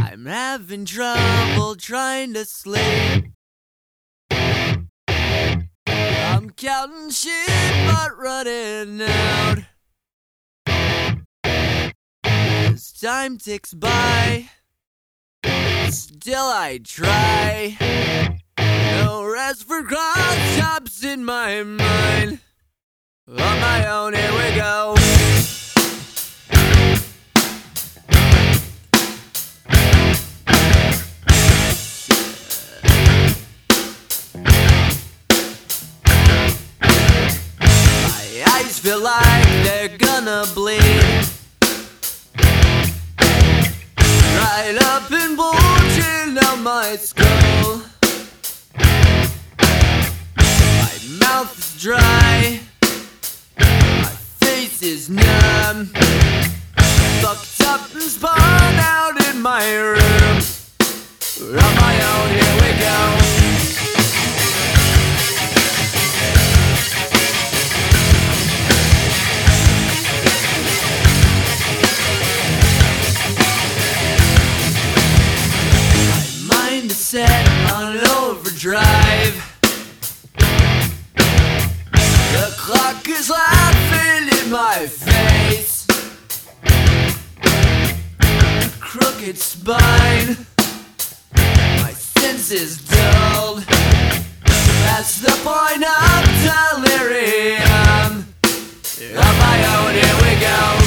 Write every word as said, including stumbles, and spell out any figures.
I'm having trouble trying to sleep. I'm counting sheep but running out. As time ticks by, still I try. No rest for cross chops in my mind. On my own, here we go. My eyes feel like they're gonna bleed. Right up and bulging out my skull. My mouth is dry. My face is numb. Fucked up and spun out in my room. On my own, here we go. Set on overdrive. The clock is laughing in my face. Crooked spine. My senses dulled. That's the point of delirium. On my own, here we go.